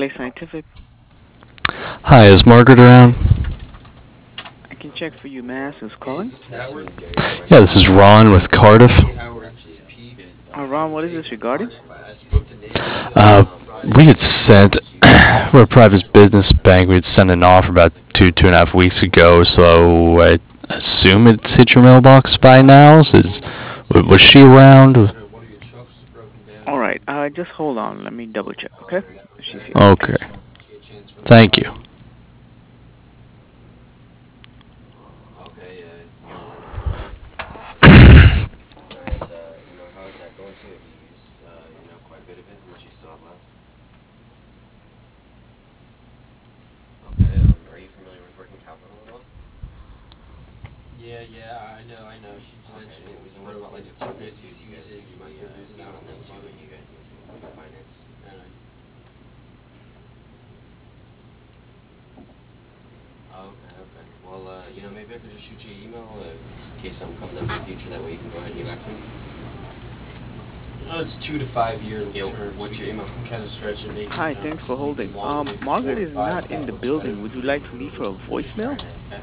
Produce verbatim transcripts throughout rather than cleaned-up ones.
A Scientific. Hi, is Margaret around? I can check for you, Mass. Who's calling? Yeah, this is Ron with Cardiff. Uh, Ron, what is this regarding? Uh, we had sent, we're a private business bank, we had sent an offer about two, two and a half weeks ago, so I assume it's hit your mailbox by now. So is, was she around? All right. Uh, just hold on. Let me double check. Okay. She's here. Okay. Thank you. Yeah, yeah, I know, I know. She just mentioned it was more about like the two business usage, like your business on them too, and you guys need to finance. And I, oh, okay, okay. Well, uh, you know, maybe I could just shoot you an email uh, in case something comes up in the future. That way you can go ahead and get back to me. Uh, it's two to five year Yo, terms. what's your email? You can kind of stretch it. Maybe, Hi. you know, Thanks for holding. long, Um, maybe Margaret four or is five. not If that in the works better. building. Would you like to leave her a voicemail? Okay.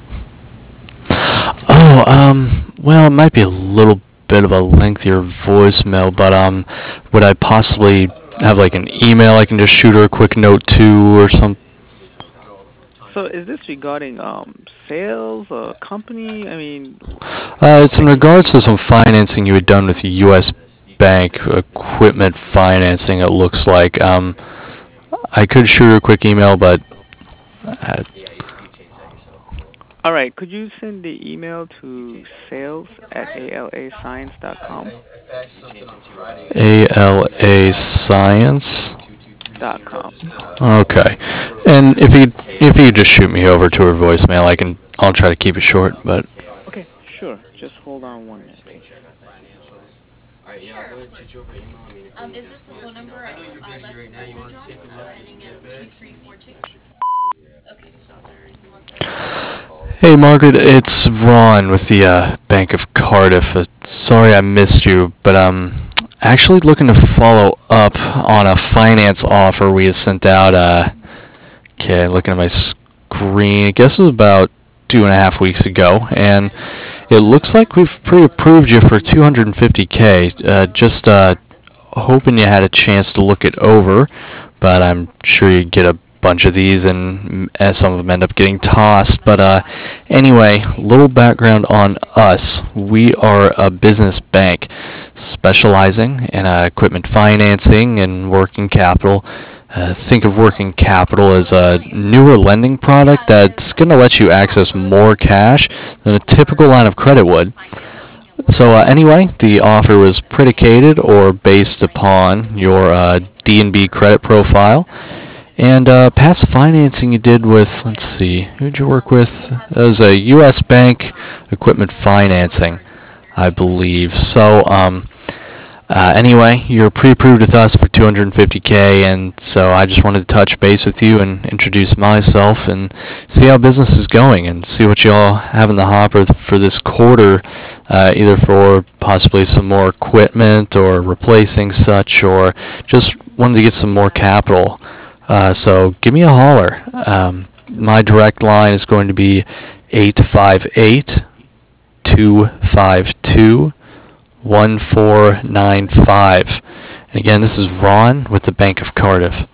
Oh, um, well, it might be a little bit of a lengthier voicemail, but, um, would I possibly have, like, an email I can just shoot her a quick note to or something? So, is this regarding um sales or company? I mean, Uh, it's in regards to some financing you had done with U S Bank equipment financing, it looks like. Um, I could shoot her a quick email, but... Uh, all right. Could you send the email to sales at alascience dot com? A L A Science. Dot com. Okay. And if you if you just shoot me over to her voicemail, I can I'll try to keep it short, but Okay. Sure. Just hold on one minute, please. Alright, yeah, I'll go ahead and shoot you over an email. I mean, if Um, you is this the phone number I, uh, left the message on, uh, ending in two three four two? Okay. hey Margaret, it's Ron with the uh, Bank of Cardiff. Uh, sorry I missed you, but um actually looking to follow up on a finance offer we had sent out. Uh, okay, looking at my screen, I guess it was about two and a half weeks ago, and it looks like we've pre-approved you for two hundred fifty K. Uh, just uh, hoping you had a chance to look it over, but I'm sure you get a bunch of these, and uh, some of them end up getting tossed. But uh, anyway, little background on us. We are a business bank specializing in uh, equipment financing and working capital. Uh, think of working capital as a newer lending product that's going to let you access more cash than a typical line of credit would. So uh, anyway, the offer was predicated or based upon your uh, D and B credit profile and uh, past financing you did with, let's see, who did you work with? It was a U S Bank equipment financing, I believe. So um, uh, anyway, you're pre-approved with us for two hundred fifty K, and so I just wanted to touch base with you and introduce myself and see how business is going and see what y'all have in the hopper for this quarter, uh, either for possibly some more equipment or replacing such, or just wanted to get some more capital. Uh, so give me a holler. Um, my direct line is going to be eight five eight, two five two, one four nine five. And again, this is Ron with the Bank of Cardiff.